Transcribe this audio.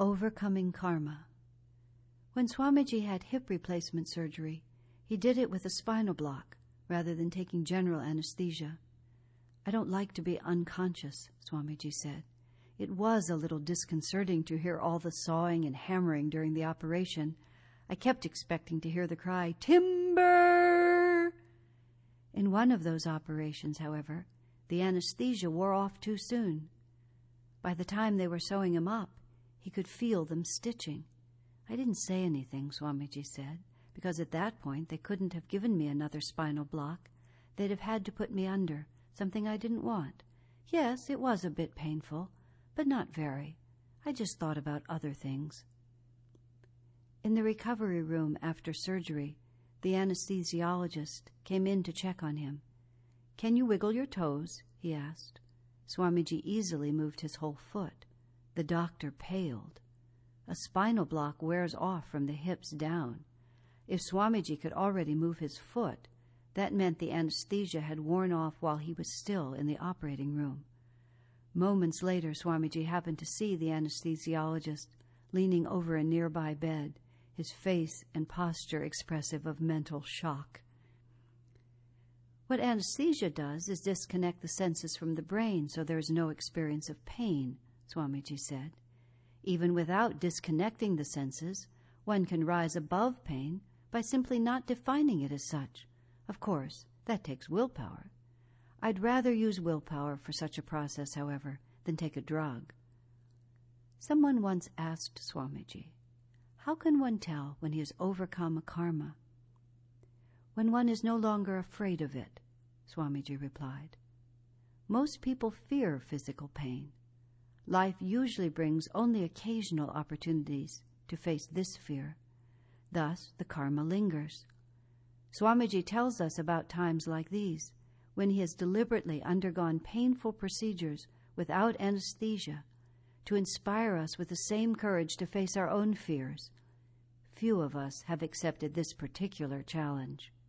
Overcoming Karma. When Swamiji had hip replacement surgery, he did it with a spinal block rather than taking general anesthesia. "I don't like to be unconscious," Swamiji said. "It was a little disconcerting to hear all the sawing and hammering during the operation. I kept expecting to hear the cry, 'Timber!' In one of those operations, however, the anesthesia wore off too soon. By the time they were sewing him up, he could feel them stitching. I didn't say anything," Swamiji said, "because at that point they couldn't have given me another spinal block. They'd have had to put me under, something I didn't want. Yes, it was a bit painful, but not very. I just thought about other things." In the recovery room after surgery, the anesthesiologist came in to check on him. "Can you wiggle your toes?" he asked. Swamiji easily moved his whole foot. The doctor paled. A spinal block wears off from the hips down. If Swamiji could already move his foot, that meant the anesthesia had worn off while he was still in the operating room. Moments later, Swamiji happened to see the anesthesiologist leaning over a nearby bed, his face and posture expressive of mental shock. What anesthesia does is disconnect the senses from the brain so there is no experience of pain, Swamiji said. Even without disconnecting the senses, one can rise above pain by simply not defining it as such. Of course, that takes willpower. I'd rather use willpower for such a process, however, than take a drug. Someone once asked Swamiji, "How can one tell when he has overcome a karma?" "When one is no longer afraid of it," Swamiji replied. Most people fear physical pain. Life usually brings only occasional opportunities to face this fear. Thus, the karma lingers. Swamiji tells us about times like these, when he has deliberately undergone painful procedures without anesthesia, to inspire us with the same courage to face our own fears. Few of us have accepted this particular challenge.